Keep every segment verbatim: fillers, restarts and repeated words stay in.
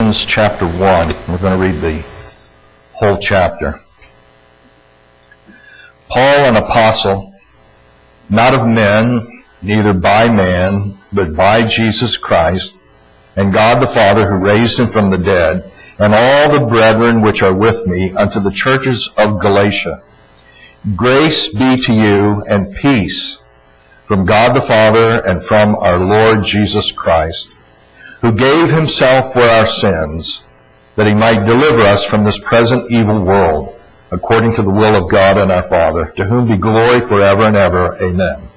Galatians chapter one. We're going to read the whole chapter. Paul, an apostle, not of men, neither by man, but by Jesus Christ, and God the Father, who raised him from the dead, and all the brethren which are with me, unto the churches of Galatia. Grace be to you and peace from God the Father and from our Lord Jesus Christ, who gave himself for our sins, that he might deliver us from this present evil world, according to the will of God and our Father, to whom be glory forever and ever. Amen.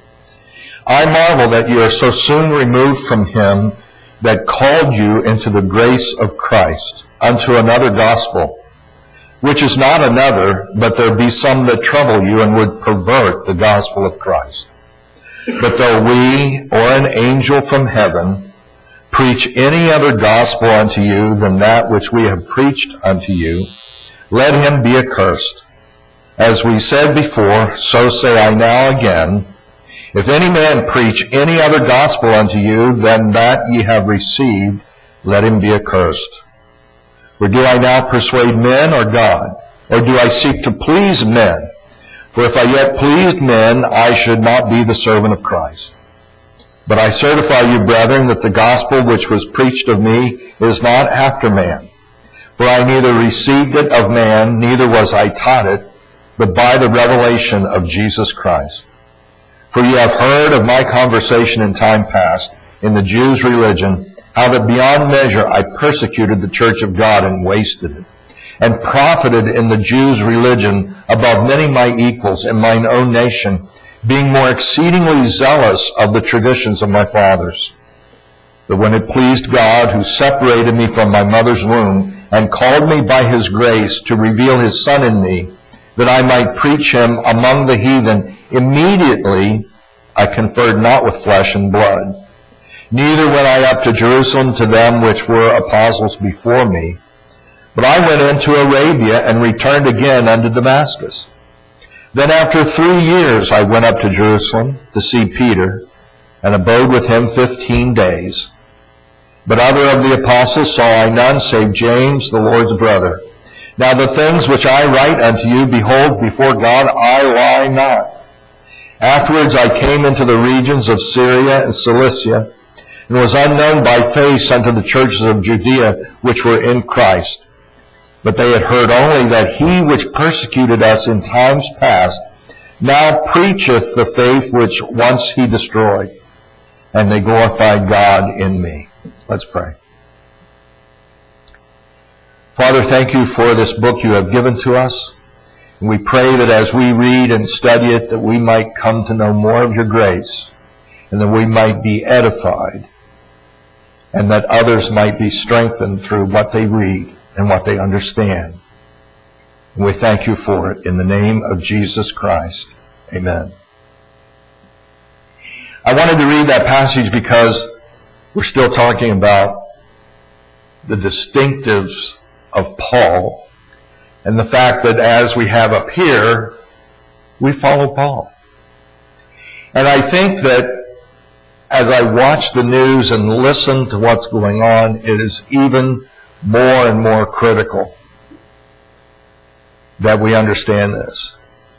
I marvel that you are so soon removed from him that called you into the grace of Christ, unto another gospel, which is not another, but there be some that trouble you and would pervert the gospel of Christ. But though we, or an angel from heaven, preach any other gospel unto you than that which we have preached unto you, let him be accursed. As we said before, so say I now again, if any man preach any other gospel unto you than that ye have received, let him be accursed. For do I now persuade men or God? Or do I seek to please men? For if I yet pleased men, I should not be the servant of Christ. But I certify you, brethren, that the gospel which was preached of me is not after man. For I neither received it of man, neither was I taught it, but by the revelation of Jesus Christ. For ye have heard of my conversation in time past in the Jews' religion, how that beyond measure I persecuted the church of God and wasted it, and profited in the Jews' religion above many my equals in mine own nation, being more exceedingly zealous of the traditions of my fathers. But when it pleased God, who separated me from my mother's womb, and called me by his grace to reveal his Son in me, that I might preach him among the heathen, immediately I conferred not with flesh and blood. Neither went I up to Jerusalem to them which were apostles before me, but I went into Arabia and returned again unto Damascus. Then after three years I went up to Jerusalem to see Peter, and abode with him fifteen days. But other of the apostles saw I none, save James, the Lord's brother. Now the things which I write unto you, behold, before God I lie not. Afterwards I came into the regions of Syria and Cilicia, and was unknown by face unto the churches of Judea which were in Christ. But they had heard only that he which persecuted us in times past now preacheth the faith which once he destroyed. And they glorified God in me. Let's pray. Father, thank you for this book you have given to us. And we pray that as we read and study it, that we might come to know more of your grace, and that we might be edified, and that others might be strengthened through what they read and what they understand. And we thank you for it in the name of Jesus Christ. Amen. I wanted to read that passage because we're still talking about the distinctives of Paul and the fact that as we have up here, we follow Paul. And I think that as I watch the news and listen to what's going on, it is even more and more critical that we understand this.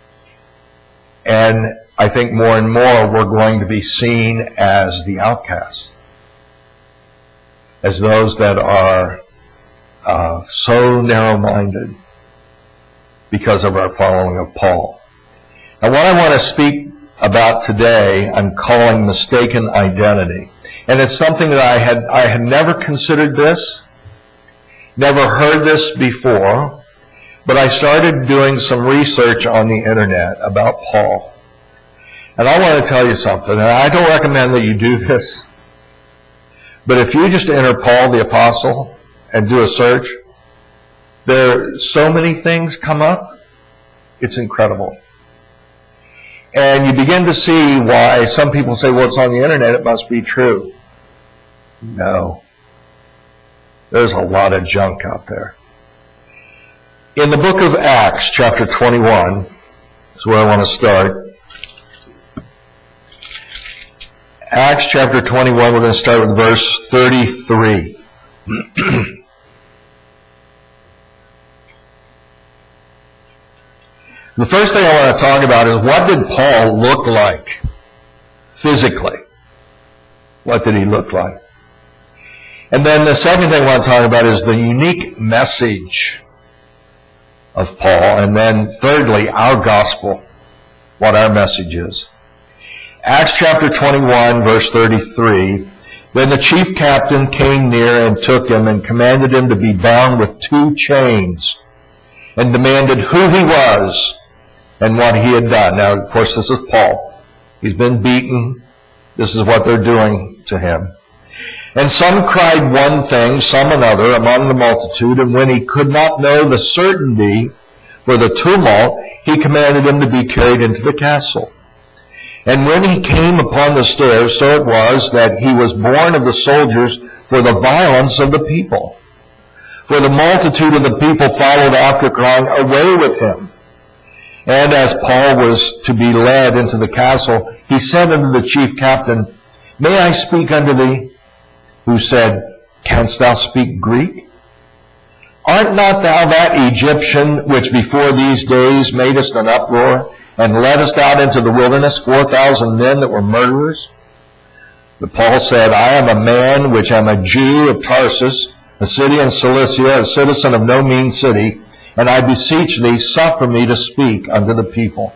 And I think more and more we're going to be seen as the outcasts, as those that are uh, so narrow-minded because of our following of Paul. Now what I want to speak about today, I'm calling mistaken identity. And it's something that I had I had never considered this, never heard this before, but I started doing some research on the internet about Paul. And I want to tell you something, and I don't recommend that you do this, but if you just enter Paul the Apostle and do a search, there so many things come up, it's incredible. And you begin to see why some people say, well, it's on the internet, it must be true. No. There's a lot of junk out there. In the book of Acts, chapter twenty-one, is where I want to start. Acts chapter twenty-one, we're going to start with verse thirty-three. The first thing I want to talk about is, what did Paul look like physically? What did he look like? And then the second thing I want to talk about is the unique message of Paul. And then thirdly, our gospel, what our message is. Acts chapter twenty-one, verse thirty-three. Then the chief captain came near and took him and commanded him to be bound with two chains, and demanded who he was and what he had done. Now, of course, this is Paul. He's been beaten. This is what they're doing to him. And some cried one thing, some another among the multitude, and when he could not know the certainty for the tumult, he commanded him to be carried into the castle. And when he came upon the stairs, so it was that he was borne of the soldiers for the violence of the people. For the multitude of the people followed after, crying, "Away with him!" And as Paul was to be led into the castle, he said unto the chief captain, "May I speak unto thee?" Who said, "Canst thou speak Greek? Art not thou that Egyptian which before these days madest an uproar, and leddest out into the wilderness four thousand men that were murderers?" But Paul said, "I am a man which am a Jew of Tarsus, a city in Cilicia, a citizen of no mean city, and I beseech thee, suffer me to speak unto the people."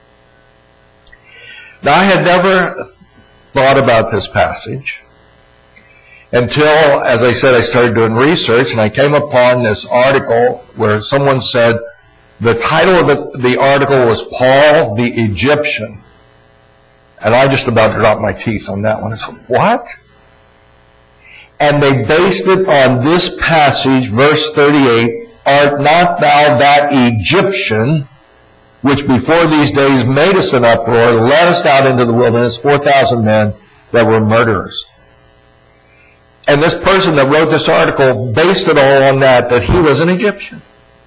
Now, I had never thought about this passage until, as I said, I started doing research, and I came upon this article where someone said the title of the, the article was Paul the Egyptian. And I just about dropped my teeth on that one. I said, what? And they based it on this passage, verse thirty-eight, "Art not thou that Egyptian, which before these days madest an uproar, leddest out into the wilderness four thousand men that were murderers?" And this person that wrote this article based it all on that, that he was an Egyptian.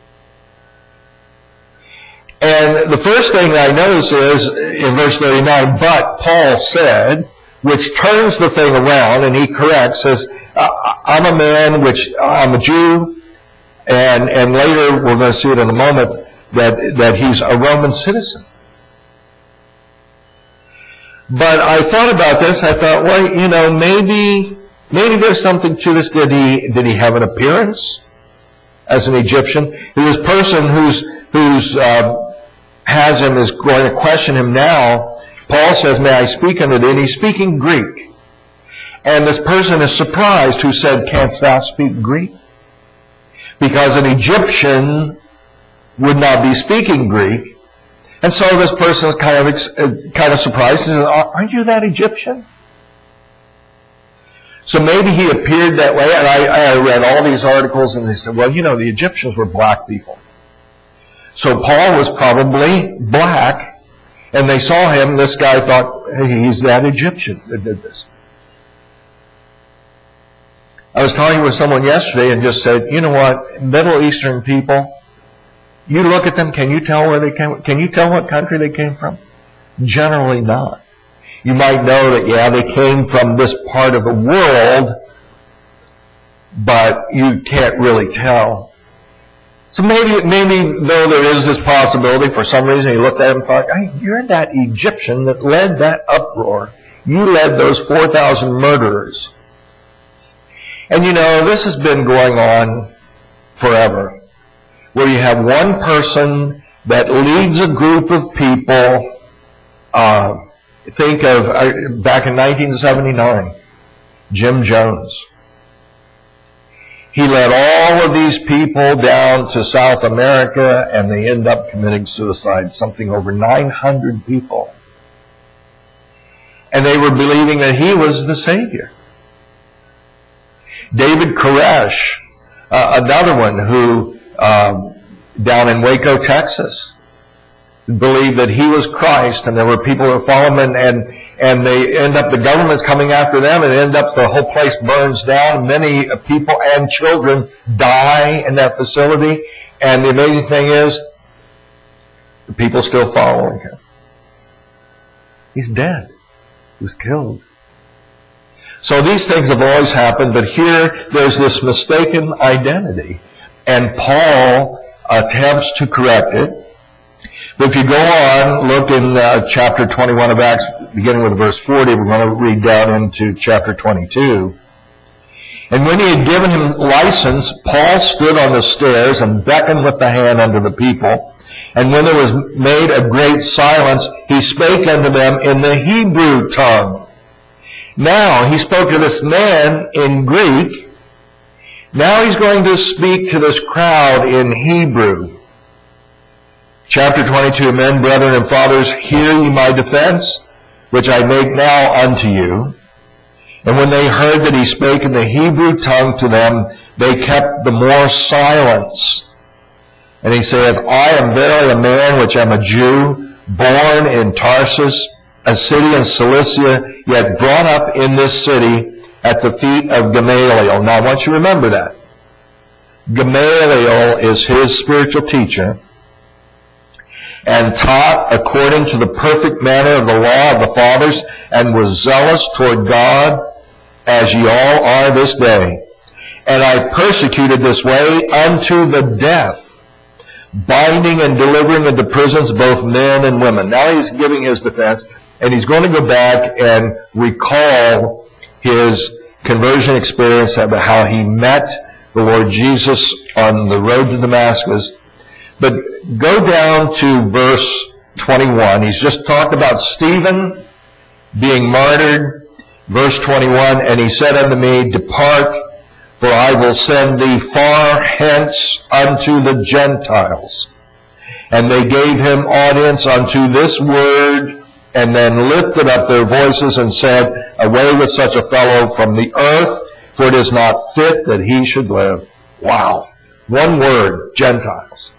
And the first thing I notice is, in verse thirty-nine, "But Paul said," which turns the thing around, and he corrects, says, "I'm a man which, I'm a Jew," and, and later, we're going to see it in a moment, that, that he's a Roman citizen. But I thought about this, I thought, well, you know, maybe, maybe there's something to this. Did he, did he have an appearance as an Egyptian? This person who's, who's, uh, has him is going to question him now. Paul says, "May I speak unto thee?" And he's speaking Greek. And this person is surprised, who said, "Canst thou speak Greek?" Because an Egyptian would not be speaking Greek. And so this person is kind of, kind of surprised. He says, "Aren't you that Egyptian?" So maybe he appeared that way. And I, I read all these articles, and they said, well, you know, the Egyptians were black people. So Paul was probably black, and they saw him. This guy thought, hey, he's that Egyptian that did this. I was talking with someone yesterday and just said, you know what, Middle Eastern people, you look at them, can you tell where they came? Can you tell what country they came from? Generally not. You might know that, yeah, they came from this part of the world, but you can't really tell. So maybe, maybe though there is this possibility, for some reason he looked at him and thought, hey, you're that Egyptian that led that uproar. You led those four thousand murderers. And you know, this has been going on forever, where you have one person that leads a group of people. Uh, think of uh, back in nineteen seventy-nine, Jim Jones. He led all of these people down to South America, and they end up committing suicide, something over nine hundred people. And they were believing that he was the Savior. David Koresh, uh, another one who, um, down in Waco, Texas, believed that he was Christ, and there were people who followed him, and, and, and they end up, the government's coming after them, and end up the whole place burns down. Many people and children die in that facility, and the amazing thing is, the people still following him. He's dead. He was killed. So these things have always happened, but here there's this mistaken identity. And Paul attempts to correct it. But if you go on, look in uh, chapter twenty-one of Acts, beginning with verse forty, we're going to read down into chapter twenty-two. And when he had given him license, Paul stood on the stairs and beckoned with the hand unto the people. And when there was made a great silence, he spake unto them in the Hebrew tongue. Now, he spoke to this man in Greek. Now he's going to speak to this crowd in Hebrew. Chapter twenty-two, Men, brethren, and fathers, hear ye my defense, which I make now unto you. And when they heard that he spake in the Hebrew tongue to them, they kept the more silence. And he saith, I am verily a man which am a Jew, born in Tarsus, a city in Cilicia, yet brought up in this city at the feet of Gamaliel. Now I want you to remember that. Gamaliel is his spiritual teacher, and taught according to the perfect manner of the law of the fathers, and was zealous toward God, as ye all are this day. And I persecuted this way unto the death, binding and delivering into prisons both men and women. Now he's giving his defense, and he's going to go back and recall his conversion experience about how he met the Lord Jesus on the road to Damascus. But go down to verse twenty-one. He's just talked about Stephen being martyred. Verse twenty-one, and he said unto me, Depart, for I will send thee far hence unto the Gentiles. And they gave him audience unto this word, and then lifted up their voices and said, Away with such a fellow from the earth, for it is not fit that he should live. Wow. One word, Gentiles.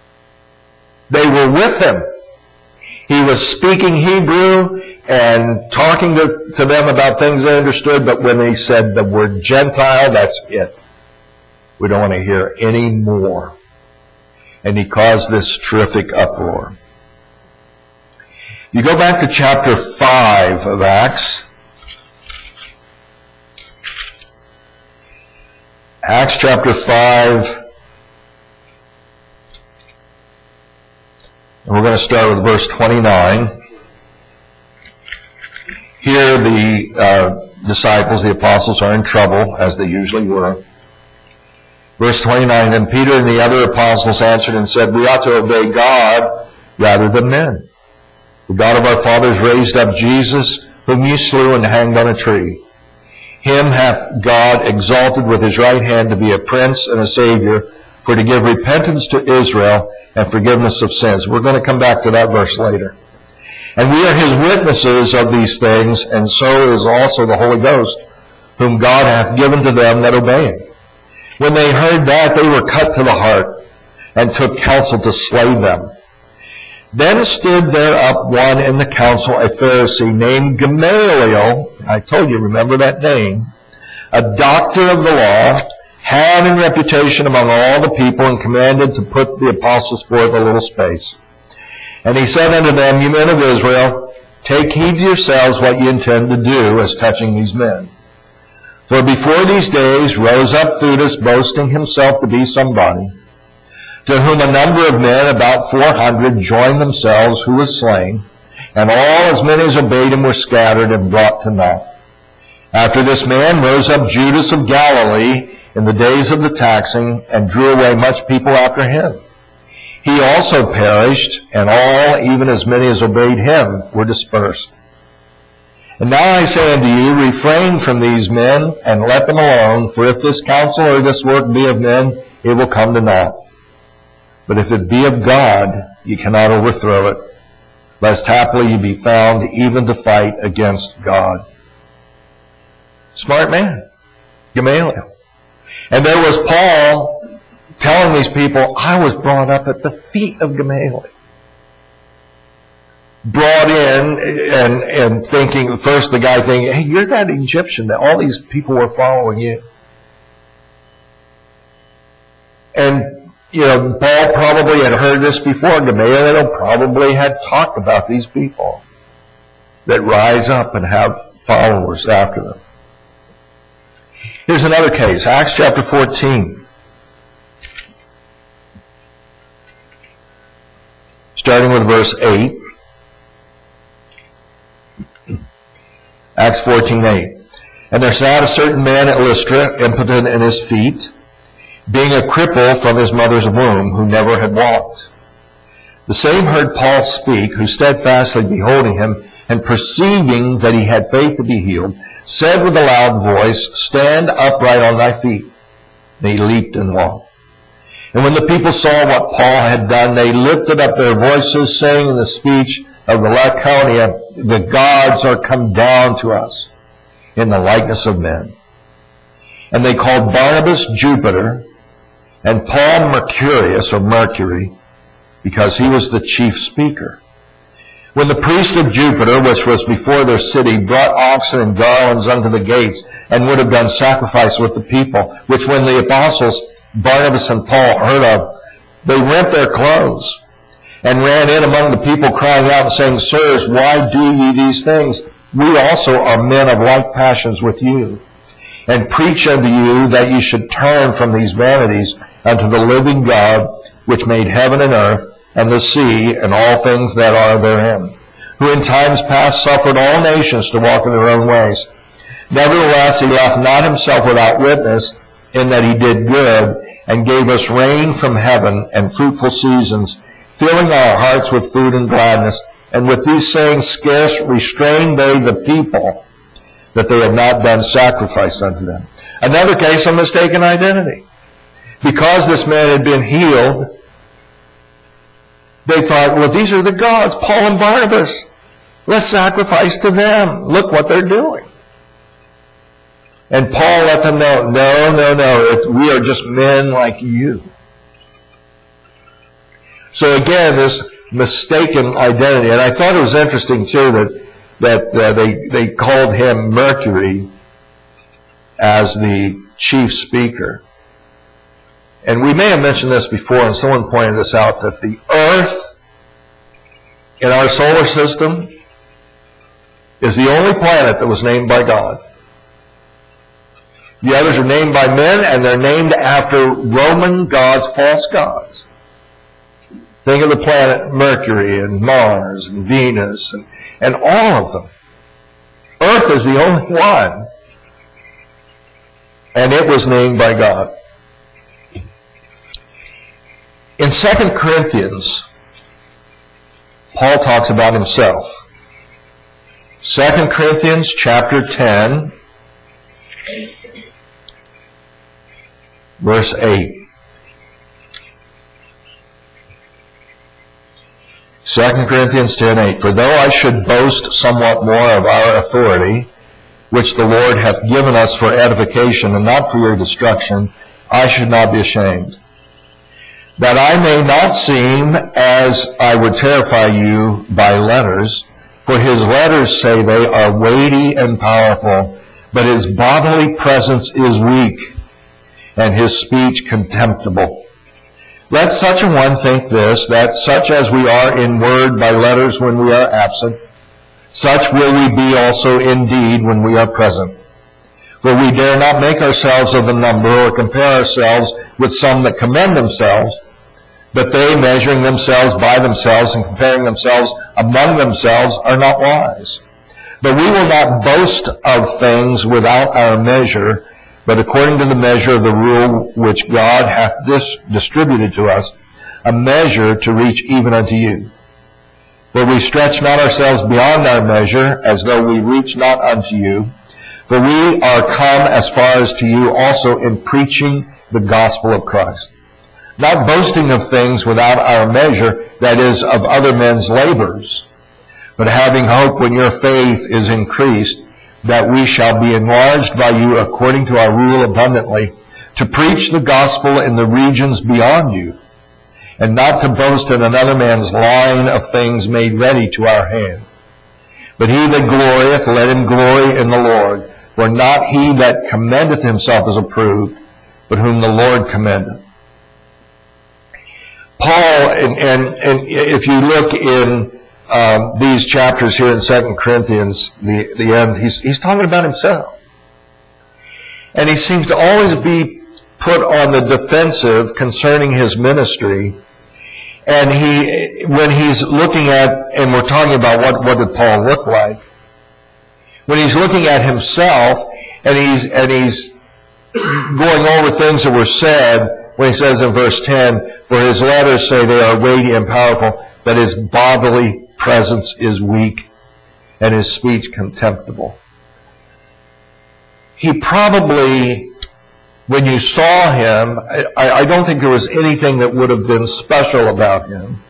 They were with him. He was speaking Hebrew and talking to, to them about things they understood, but when they said the word Gentile, that's it. We don't want to hear any more. And he caused this terrific uproar. You go back to chapter five of Acts. Acts chapter five. And we're going to start with verse twenty-nine. Here the uh, disciples, the apostles, are in trouble, as they usually were. Verse twenty-nine, Then Peter and the other apostles answered and said, We ought to obey God rather than men. The God of our fathers raised up Jesus, whom ye slew and hanged on a tree. Him hath God exalted with his right hand to be a prince and a savior, for to give repentance to Israel and forgiveness of sins. We're going to come back to that verse later. And we are his witnesses of these things, and so is also the Holy Ghost, whom God hath given to them that obey him. When they heard that, they were cut to the heart, and took counsel to slay them. Then stood there up one in the council, a Pharisee, named Gamaliel. I told you, remember that name. A doctor of the law, had in reputation among all the people, and commanded to put the apostles forth a little space. And he said unto them, Ye men of Israel, take heed to yourselves what ye intend to do as touching these men. For before these days rose up Theudas, boasting himself to be somebody, to whom a number of men, about four hundred, joined themselves, who was slain, and all as many as obeyed him were scattered and brought to naught. After this man rose up Judas of Galilee in the days of the taxing, and drew away much people after him. He also perished, and all, even as many as obeyed him, were dispersed. And now I say unto you, refrain from these men, and let them alone, for if this counsel or this work be of men, it will come to naught. But if it be of God, ye cannot overthrow it, lest haply ye be found even to fight against God. Smart man, Gamaliel. And there was Paul telling these people, I was brought up at the feet of Gamaliel. Brought in and, and thinking, first the guy thinking, hey, you're that Egyptian that all these people were following you. And, you know, Paul probably had heard this before. Gamaliel probably had talked about these people that rise up and have followers after them. Here's another case, Acts chapter fourteen. starting with verse eight. Acts fourteen eight. And there sat a certain man at Lystra, impotent in his feet, being a cripple from his mother's womb, who never had walked. The same heard Paul speak, who steadfastly beholding him, and perceiving that he had faith to be healed, said with a loud voice, Stand upright on thy feet. And he leaped and walked. And when the people saw what Paul had done, they lifted up their voices, saying in the speech of the Lycaonia, The gods are come down to us in the likeness of men. And they called Barnabas Jupiter, and Paul Mercurius, or Mercury, because he was the chief speaker. When the priest of Jupiter, which was before their city, brought oxen and garlands unto the gates, and would have done sacrifice with the people, which when the apostles Barnabas and Paul heard of, they rent their clothes, and ran in among the people, crying out and saying, Sirs, why do ye these things? We also are men of like passions with you, and preach unto you that ye should turn from these vanities unto the living God, which made heaven and earth, and the sea, and all things that are therein, who in times past suffered all nations to walk in their own ways. Nevertheless, he left not himself without witness, in that he did good, and gave us rain from heaven, and fruitful seasons, filling our hearts with food and gladness. And with these sayings scarce restrained they the people, that they had not done sacrifice unto them. Another case of mistaken identity. Because this man had been healed, they thought, well, these are the gods, Paul and Barnabas. Let's sacrifice to them. Look what they're doing. And Paul let them know, no, no, no, it, we are just men like you. So again, this mistaken identity. And I thought it was interesting, too, that, that uh, they, they called him Mercury as the chief speaker. And we may have mentioned this before, and someone pointed this out, that the Earth in our solar system is the only planet that was named by God. The others are named by men, and they're named after Roman gods, false gods. Think of the planet Mercury and Mars and Venus and, and all of them. Earth is the only one, and it was named by God. In Second Corinthians, Paul talks about himself. Second Corinthians chapter ten, verse eight. Second Corinthians ten eight. For though I should boast somewhat more of our authority, which the Lord hath given us for edification and not for your destruction, I should not be ashamed. That I may not seem as I would terrify you by letters, for his letters, say they, are weighty and powerful, but his bodily presence is weak, and his speech contemptible. Let such a one think this, that such as we are in word by letters when we are absent, such will we be also in deed when we are present. For we dare not make ourselves of the number, or compare ourselves with some that commend themselves, but they, measuring themselves by themselves and comparing themselves among themselves, are not wise. But we will not boast of things without our measure, but according to the measure of the rule which God hath dis- distributed to us, a measure to reach even unto you. For we stretch not ourselves beyond our measure, as though we reach not unto you. For we are come as far as to you also in preaching the gospel of Christ. Not boasting of things without our measure, that is, of other men's labors, but having hope when your faith is increased, that we shall be enlarged by you according to our rule abundantly, to preach the gospel in the regions beyond you, and not to boast in another man's line of things made ready to our hand. But he that glorieth, let him glory in the Lord. For not he that commendeth himself is approved, but whom the Lord commendeth. Paul, and, and, and if you look in um, these chapters here in Second Corinthians, the, the end, he's, he's talking about himself. And he seems to always be put on the defensive concerning his ministry. And he, when he's looking at, and we're talking about what, what did Paul look like, when he's looking at himself, and he's, and he's going over things that were said, when he says in verse ten, for his letters say they are weighty and powerful, but his bodily presence is weak, and his speech contemptible. He probably, when you saw him, I, I don't think there was anything that would have been special about him.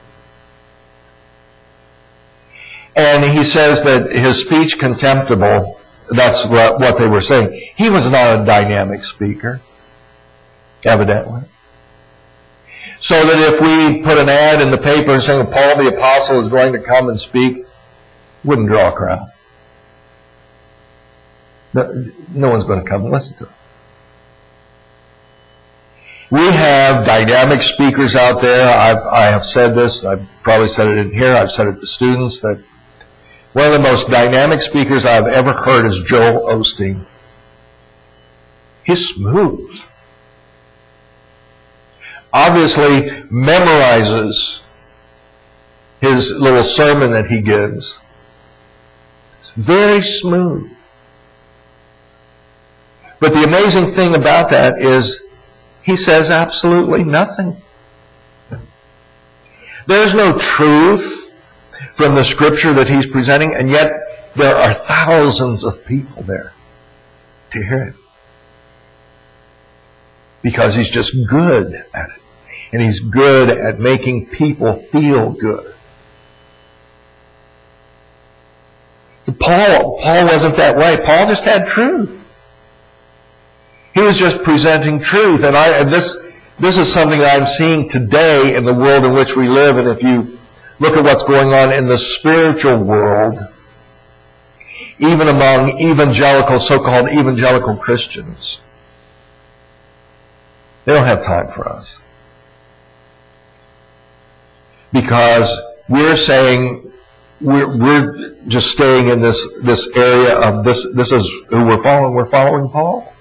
And he says that his speech contemptible, that's what, what they were saying. He was not a dynamic speaker, evidently. So that if we put an ad in the paper saying Paul the Apostle is going to come and speak, wouldn't draw a crowd. No, no one's going to come and listen to him. We have dynamic speakers out there. I've, I have said this. I've probably said it in here. I've said it to students that one of the most dynamic speakers I've ever heard is Joel Osteen. He's smooth. Obviously memorizes his little sermon that he gives. It's very smooth. But the amazing thing about that is he says absolutely nothing. There's no truth from the scripture that he's presenting, and yet there are thousands of people there to hear it. Because he's just good at it. And he's good at making people feel good. Paul, Paul wasn't that way. Paul just had truth. He was just presenting truth. And I, and this, this is something that I'm seeing today in the world in which we live. And if you look at what's going on in the spiritual world, even among evangelical, so-called evangelical Christians, they don't have time for us. Because we're saying, we're, we're just staying in this, this area of this, this is who we're following, we're following Paul.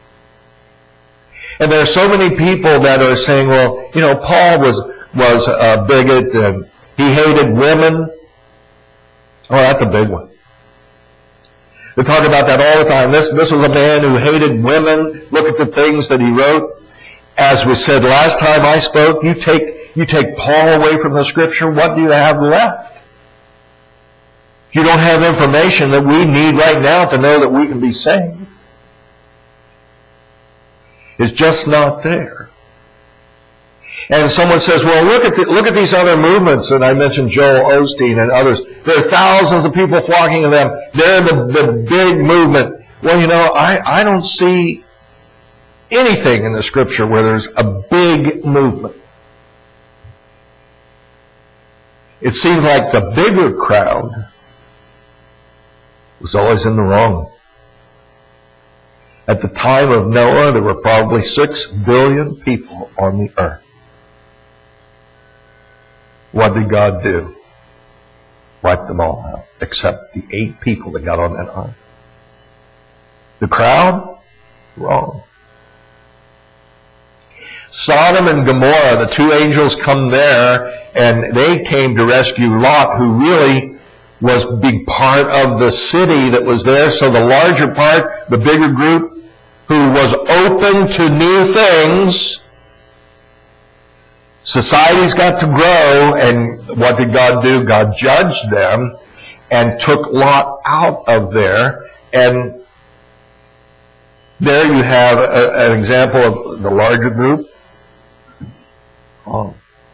And there are so many people that are saying, well, you know, Paul was, was a bigot and he hated women. Oh, that's a big one. They talk about that all the time. This, this was a man who hated women. Look at the things that he wrote. As we said last time I spoke, you take, you take Paul away from the scripture, what do you have left? You don't have information that we need right now to know that we can be saved. It's just not there. And someone says, well, look at the, look at these other movements, and I mentioned Joel Osteen and others. There are thousands of people flocking to them. They're the, the big movement. Well, you know, I, I don't see anything in the scripture where there's a big movement. It seems like the bigger crowd was always in the wrong. At the time of Noah, there were probably six billion people on the earth. What did God do? Wipe them all out, except the eight people that got on that ark. The crowd? Wrong. Sodom and Gomorrah, the two angels come there, and they came to rescue Lot, who really was a big part of the city that was there. So the larger part, the bigger group, who was open to new things, societies got to grow, and what did God do? God judged them and took Lot out of there, and there you have a, an example of the larger group. Oh.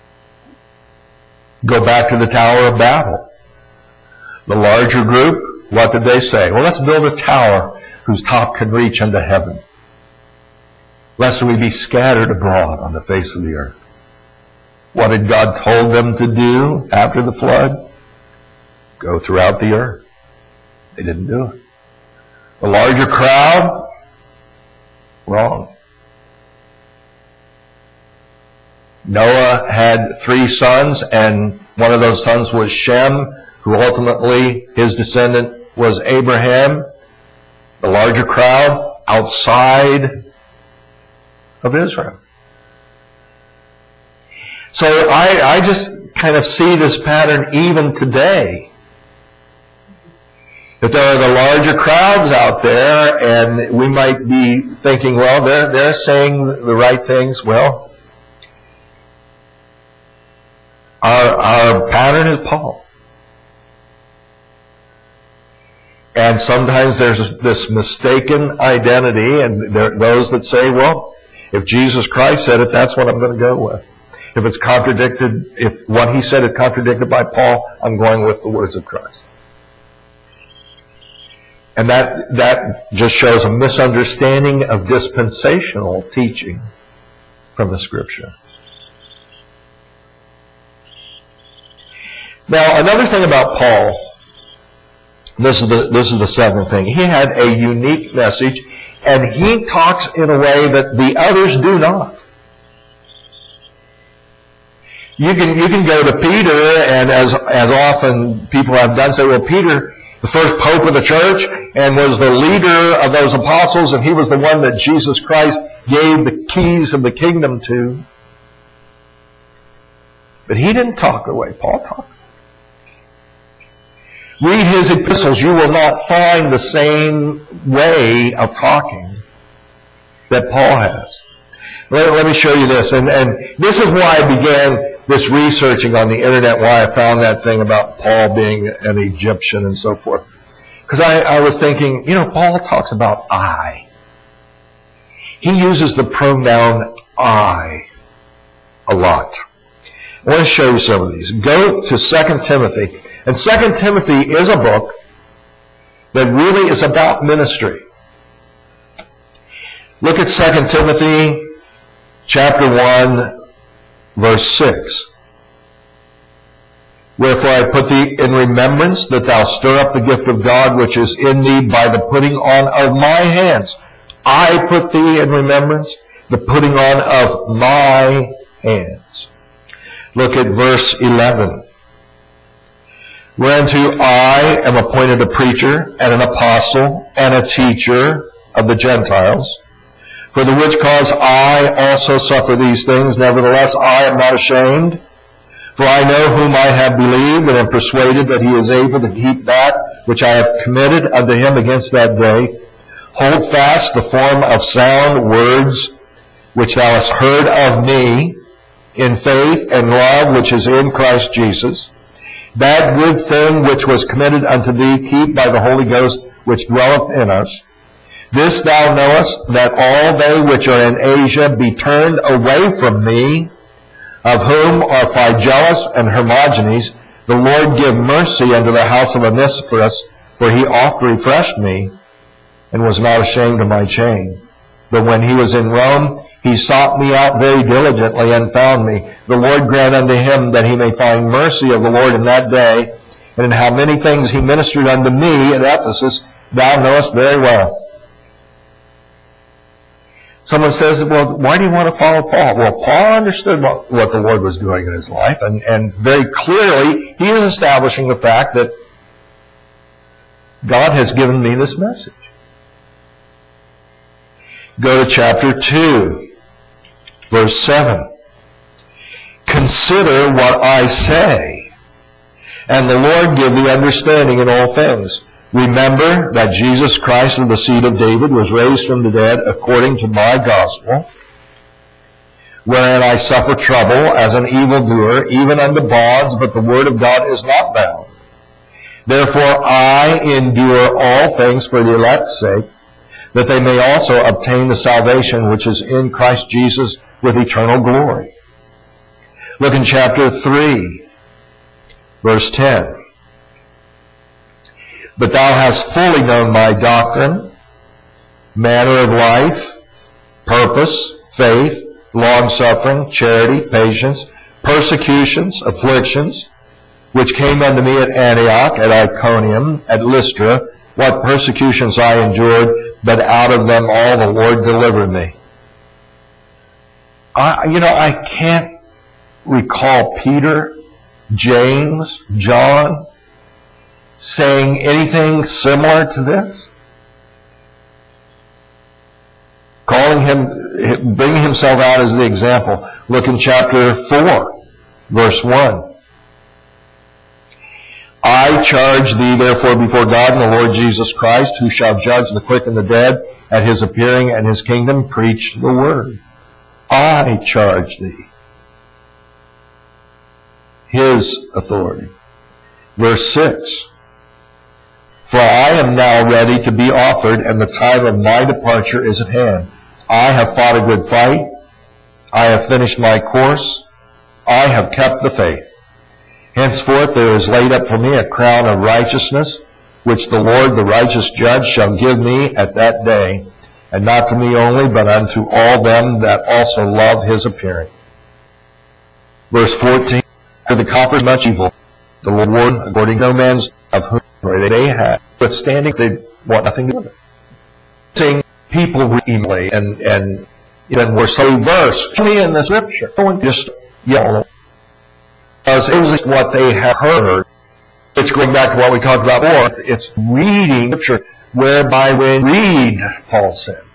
Go back to the Tower of Babel. The larger group, what did they say? Well, let's build a tower whose top can reach unto heaven, lest we be scattered abroad on the face of the earth. What had God told them to do after the flood? Go throughout the earth. They didn't do it. The larger crowd? Wrong. Noah had three sons, and one of those sons was Shem, who ultimately, his descendant was Abraham. The larger crowd outside of Israel. So I, I just kind of see this pattern even today. That there are the larger crowds out there, and we might be thinking, well, they're, they're saying the right things. Well, our, our pattern is Paul. And sometimes there's this mistaken identity, and there are those that say, well, if Jesus Christ said it, that's what I'm going to go with. If it's contradicted, if what he said is contradicted by Paul, I'm going with the words of Christ. And that, that just shows a misunderstanding of dispensational teaching from the Scripture. Now, another thing about Paul, this is the, this is the second thing. He had a unique message, and he talks in a way that the others do not. You can, you can go to Peter, and as, as often people have done, say, well, Peter, the first pope of the church, and was the leader of those apostles, and he was the one that Jesus Christ gave the keys of the kingdom to. But he didn't talk the way Paul talked. Read his epistles, you will not find the same way of talking that Paul has. Let, let me show you this, and, and this is why I began this researching on the internet, why I found that thing about Paul being an Egyptian and so forth. Because I, I was thinking, you know, Paul talks about I. He uses the pronoun I a lot. I want to show you some of these. Go to Second Timothy. And Second Timothy is a book that really is about ministry. Look at Second Timothy chapter one, verse six. Wherefore I put thee in remembrance that thou stir up the gift of God which is in thee by the putting on of my hands. I put thee in remembrance, the putting on of my hands. Look at verse eleven. Whereunto I am appointed a preacher and an apostle and a teacher of the Gentiles. For the which cause I also suffer these things, nevertheless I am not ashamed. For I know whom I have believed, and am persuaded that he is able to keep that which I have committed unto him against that day. Hold fast the form of sound words which thou hast heard of me, in faith and love which is in Christ Jesus. That good thing which was committed unto thee, keep by the Holy Ghost which dwelleth in us. This thou knowest, that all they which are in Asia be turned away from me, of whom are Phygellus and Hermogenes. The Lord give mercy unto the house of Onesiphorus, for he oft refreshed me, and was not ashamed of my chain. But when he was in Rome, he sought me out very diligently, and found me. The Lord grant unto him that he may find mercy of the Lord in that day, and in how many things he ministered unto me at Ephesus, thou knowest very well. Someone says, well, why do you want to follow Paul? Well, Paul understood what, what the Lord was doing in his life, and, and very clearly he is establishing the fact that God has given me this message. Go to chapter two, verse seven. Consider what I say, and the Lord give thee understanding in all things. Remember that Jesus Christ of the seed of David was raised from the dead according to my gospel, wherein I suffer trouble as an evildoer, even unto bonds, but the word of God is not bound. Therefore I endure all things for the elect's sake, that they may also obtain the salvation which is in Christ Jesus with eternal glory. Look in chapter three, verse ten. But thou hast fully known my doctrine, manner of life, purpose, faith, long-suffering, charity, patience, persecutions, afflictions, which came unto me at Antioch, at Iconium, at Lystra, what persecutions I endured, but out of them all the Lord delivered me. I, you know, I can't recall Peter, James, John saying anything similar to this. Calling him, bringing himself out as the example. Look in chapter four, Verse one. I charge thee therefore before God and the Lord Jesus Christ, who shall judge the quick and the dead at his appearing and his kingdom, preach the word. I charge thee. His authority. Verse six. For I am now ready to be offered, and the time of my departure is at hand. I have fought a good fight. I have finished my course. I have kept the faith. Henceforth there is laid up for me a crown of righteousness, which the Lord, the righteous judge, shall give me at that day, and not to me only, but unto all them that also love his appearing. Verse fourteen. For the copper is much evil. The Lord, according to no man's of whom they have, withstanding, they want nothing to do with it. Seeing people read evilly, and, and even we're so versed in the scripture. Don't just yell. Because it was what they have heard. It's going back to what we talked about before. It's reading scripture, whereby we read, Paul said.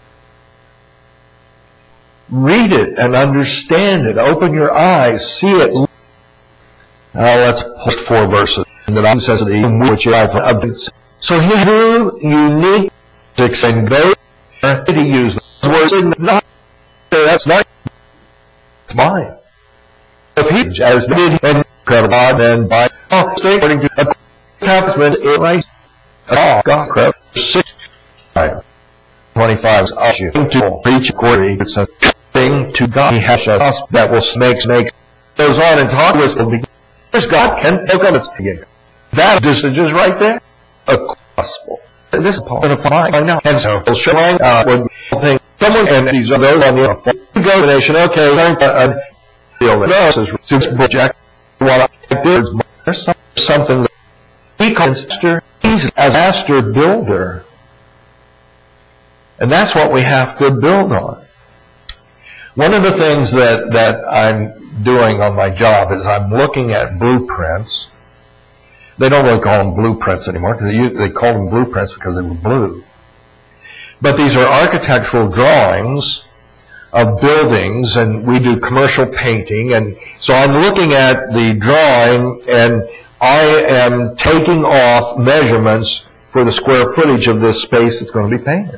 Read it and understand it. Open your eyes. See it. Now let's post four verses. And the Bible says that which I have. So he had two unique six and those did he use those words? Not that's not it's mine. If he as did and God and by according to a accomplishment it right oh God six twenty-five is you to preach according to something to God. He has a that will snake snake goes on and talk with them. There's God can look at its beginning. That is just right there. A gospel. This is Paul going to find now. And so he'll show uh when thing someone and these are those on the other go to the nation, okay, uh deal that knows since project what I did there's something that he calls he's as master builder. And that's what we have to build on. One of the things that, that I'm doing on my job is I'm looking at blueprints. They don't really call them blueprints anymore because they, they call them blueprints because they were blue. But these are architectural drawings of buildings, and we do commercial painting. And so I'm looking at the drawing, and I am taking off measurements for the square footage of this space that's going to be painted.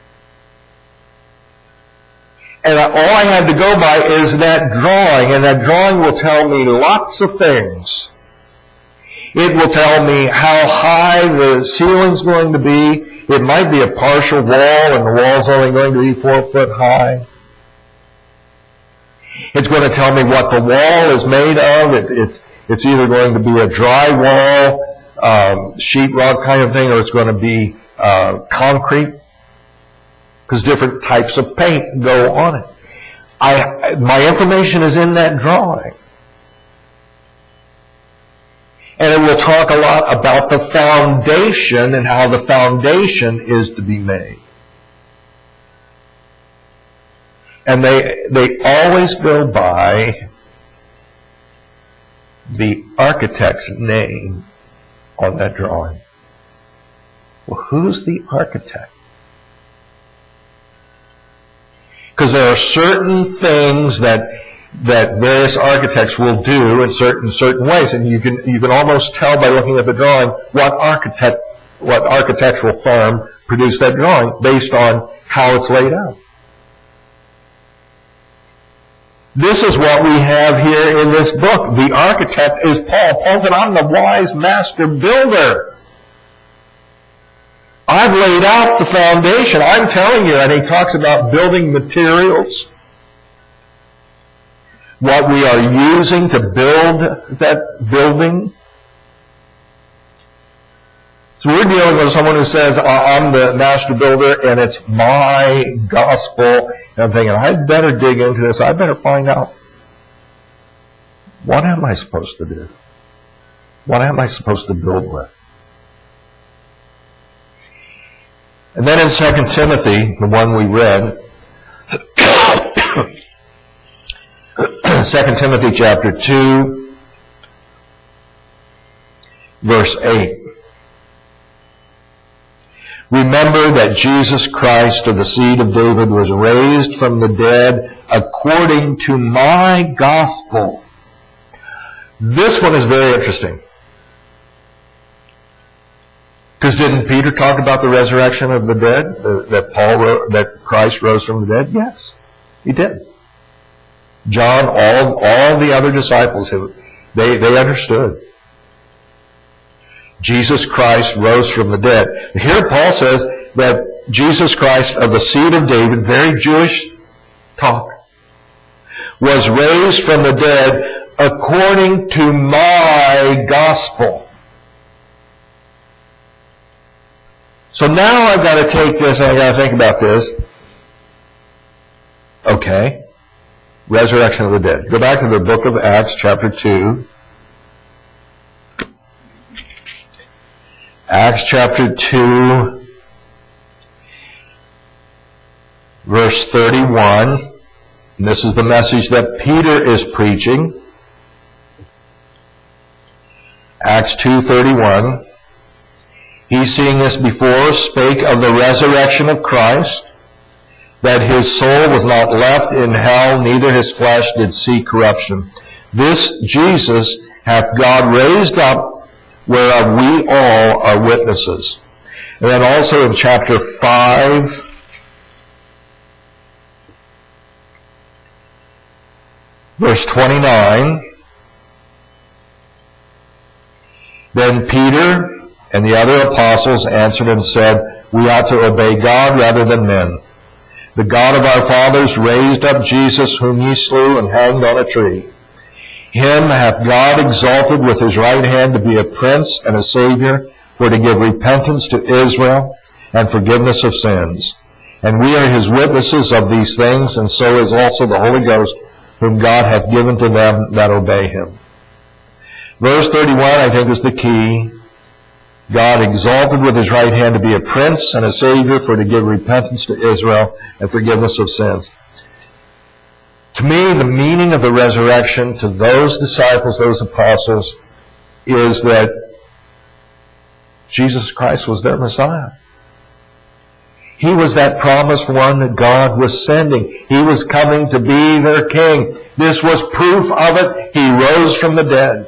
And all I have to go by is that drawing, and that drawing will tell me lots of things. It will tell me how high the ceiling's going to be. It might be a partial wall, and the wall's only going to be four foot high. It's going to tell me what the wall is made of. It, it's, it's either going to be a drywall, um, sheetrock kind of thing, or it's going to be uh, concrete. Because different types of paint go on it. I, my information is in that drawing. And it will talk a lot about the foundation and how the foundation is to be made. And they, they always go by the architect's name on that drawing. Well, who's the architect? Because there are certain things that that various architects will do in certain certain ways, and you can you can almost tell by looking at the drawing what architect what architectural firm produced that drawing based on how it's laid out. This is what we have here in this book. The architect is Paul. Paul said, "I'm the wise master builder. I've laid out the foundation. I'm telling you," and he talks about building materials, what we are using to build that building. So we're dealing with someone who says, I'm the master builder and it's my gospel. And I'm thinking, I'd better dig into this. I better find out, what am I supposed to do? What am I supposed to build with? And then in Second Timothy, the one we read, Second Timothy chapter two, verse eight. Remember that Jesus Christ of the seed of David was raised from the dead according to my gospel, This one is very interesting. Because didn't Peter talk about the resurrection of the dead? Uh, that Paul wrote, that Christ rose from the dead? Yes, he did. John, all all the other disciples, they they understood. Jesus Christ rose from the dead. Here Paul says that Jesus Christ of the seed of David, very Jewish talk, was raised from the dead according to my gospel. So now I've got to take this and I've got to think about this. Okay. Resurrection of the dead. Go back to the book of Acts, chapter two. Acts chapter two, verse thirty-one. And this is the message that Peter is preaching. Acts two thirty-one. He, seeing this before, spake of the resurrection of Christ, that his soul was not left in hell, neither his flesh did see corruption. This Jesus hath God raised up, whereof we all are witnesses. And then also in chapter five, verse twenty-nine, then Peter and the other apostles answered and said, we ought to obey God rather than men. The God of our fathers raised up Jesus, whom ye slew and hanged on a tree. Him hath God exalted with his right hand to be a prince and a savior, for to give repentance to Israel and forgiveness of sins. And we are his witnesses of these things, and so is also the Holy Ghost, whom God hath given to them that obey him. Verse thirty-one, I think, is the key. God exalted with his right hand to be a prince and a savior, for to give repentance to Israel and forgiveness of sins. To me, the meaning of the resurrection to those disciples, those apostles, is that Jesus Christ was their Messiah. He was that promised one that God was sending. He was coming to be their king. This was proof of it. He rose from the dead.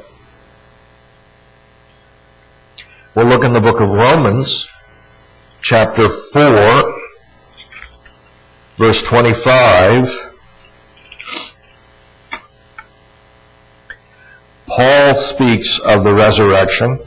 We'll look in the book of Romans, chapter four, verse twenty-five. Paul speaks of the resurrection.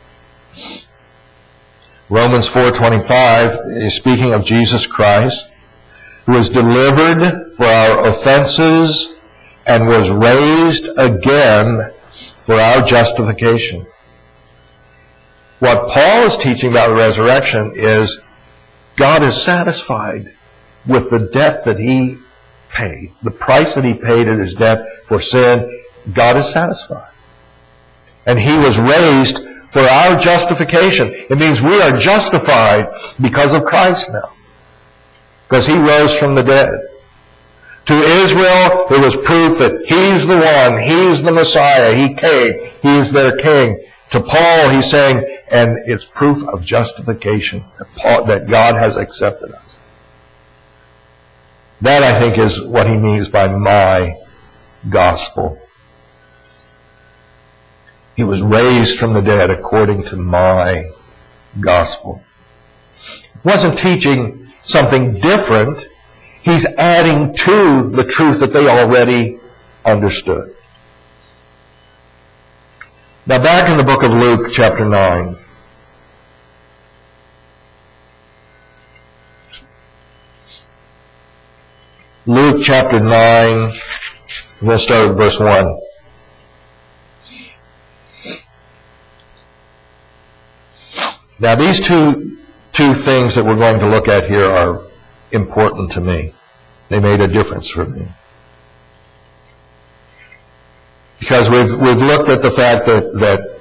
Romans four twenty-five is speaking of Jesus Christ, who was delivered for our offenses and was raised again for our justification. What Paul is teaching about the resurrection is God is satisfied with the debt that he paid. The price that he paid at his death for sin, God is satisfied. And he was raised for our justification. It means we are justified because of Christ now. Because he rose from the dead. To Israel, it was proof that he's the one, he's the Messiah, he came, he's their king. To Paul, he's saying, and it's proof of justification that, Paul, that God has accepted us. That, I think, is what he means by my gospel. He was raised from the dead according to my gospel. He wasn't teaching something different. He's adding to the truth that they already understood. Now back in the book of Luke, chapter nine. Luke chapter nine, we'll start with verse one. Now these two, two things that we're going to look at here are important to me. They made a difference for me. Because we've, we've looked at the fact that, that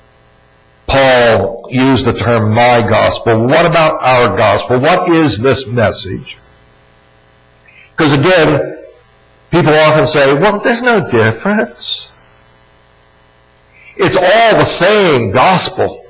Paul used the term my gospel. What about our gospel? What is this message? Because again, people often say, well, there's no difference. It's all the same gospel.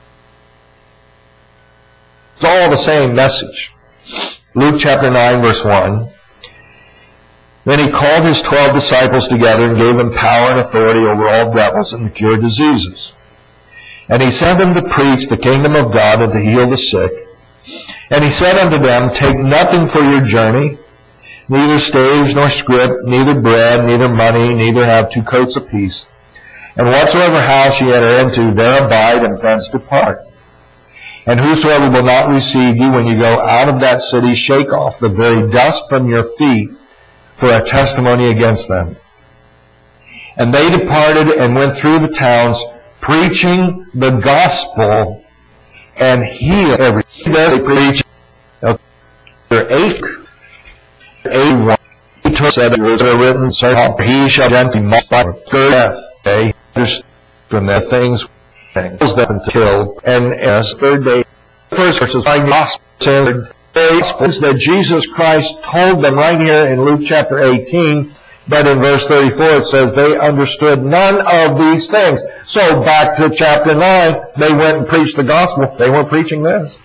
It's all the same message. Luke chapter nine, verse one. Then he called his twelve disciples together and gave them power and authority over all devils and to cure diseases. And he sent them to preach the kingdom of God and to heal the sick. And he said unto them, Take nothing for your journey, neither staves nor scrip, neither bread, neither money, neither have two coats apiece. And whatsoever house ye enter into, there abide, and thence depart. And whosoever will not receive you when you go out of that city, shake off the very dust from your feet for a testimony against them. And they departed and went through the towns, preaching the gospel and healed every. They preach. Eight, eight one. He said, "It was written, so he shall empty my death." They understood from their things, things that been killed, and as third day, first verse is like gospel is that Jesus Christ told them right here in Luke chapter eighteen. But in verse thirty-four it says they understood none of these things. So back to chapter nine, they went and preached the gospel. They weren't preaching this.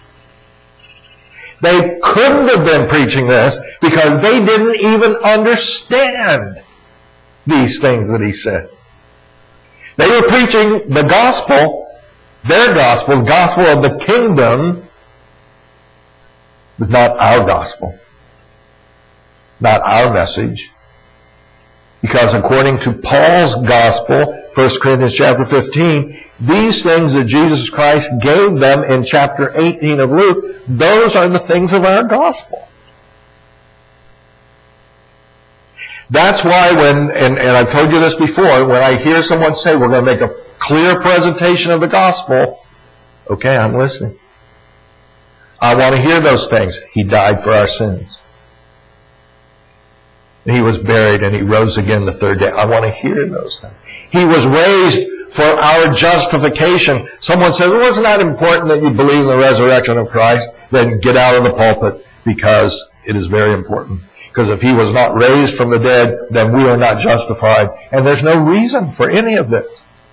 They couldn't have been preaching this because they didn't even understand these things that he said. They were preaching the gospel, their gospel, the gospel of the kingdom, but not our gospel, not our message. Because according to Paul's gospel, First Corinthians chapter fifteen, these things that Jesus Christ gave them in chapter eighteen of Luke, those are the things of our gospel. That's why when, and, and I've told you this before, when I hear someone say, we're going to make a clear presentation of the gospel, okay, I'm listening. I want to hear those things. He died for our sins. He was buried and he rose again the third day. I want to hear those things. He was raised for our justification. Someone says, well, isn't that important that you believe in the resurrection of Christ? Then get out of the pulpit, because it is very important. Because if he was not raised from the dead, then we are not justified. And there's no reason for any of this.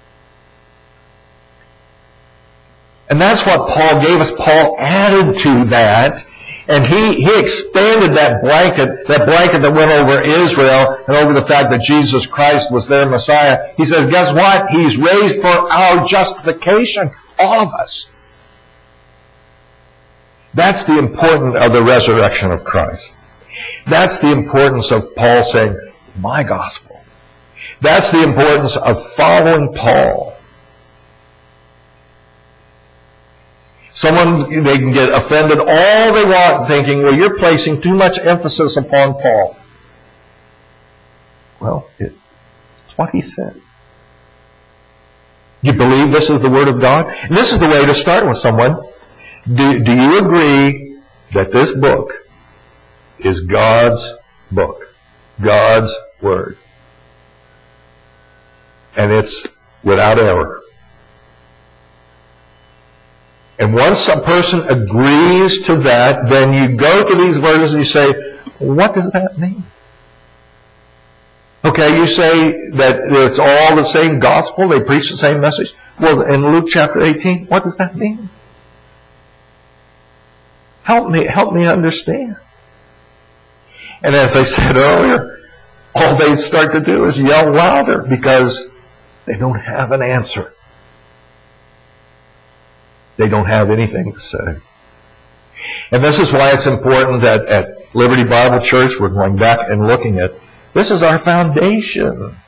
And that's what Paul gave us. Paul added to that. And he, he expanded that blanket, that blanket that went over Israel and over the fact that Jesus Christ was their Messiah. He says, guess what? He's raised for our justification. All of us. That's the importance of the resurrection of Christ. That's the importance of Paul saying, my gospel. That's the importance of following Paul. Someone, they can get offended all they want thinking, well, you're placing too much emphasis upon Paul. Well, it's what he said. You believe this is the Word of God? And this is the way to start with someone. Do, do you agree that this book is God's book? God's Word. And it's without error. And once a person agrees to that, then you go to these verses and you say, what does that mean? Okay, you say that it's all the same gospel, they preach the same message. Well, in Luke chapter eighteen, what does that mean? Help me, help me understand. And as I said earlier, all they start to do is yell louder because they don't have an answer. They don't have anything to say. And this is why it's important that at Liberty Bible Church, we're going back and looking at, this is our foundation.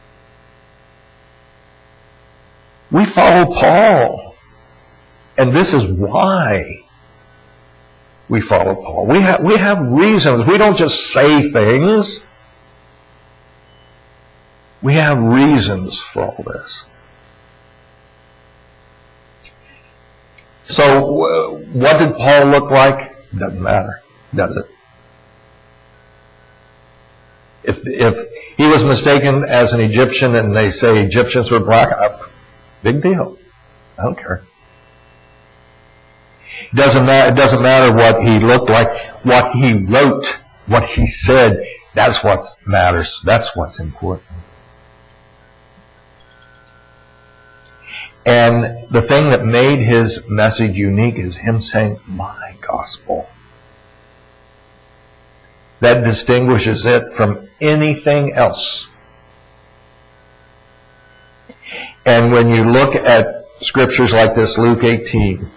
We follow Paul. And this is why we follow Paul. We have, we have reasons. We don't just say things. We have reasons for all this. So, uh, what did Paul look like? Doesn't matter, does it? If if he was mistaken as an Egyptian and they say Egyptians were black, uh, big deal. I don't care. It doesn't matter. It doesn't matter what he looked like, what he wrote, what he said. That's what matters. That's what's important. And the thing that made his message unique is him saying, my gospel. that distinguishes it from anything else. And when you look at scriptures like this, Luke eighteen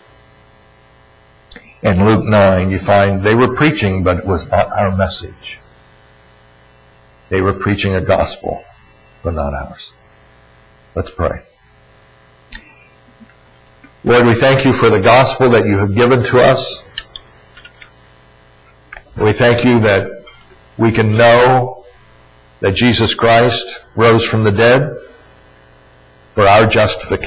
and Luke nine, you find they were preaching, but it was not our message. They were preaching a gospel, but not ours. Let's pray. Lord, we thank you for the gospel that you have given to us. We thank you that we can know that Jesus Christ rose from the dead for our justification.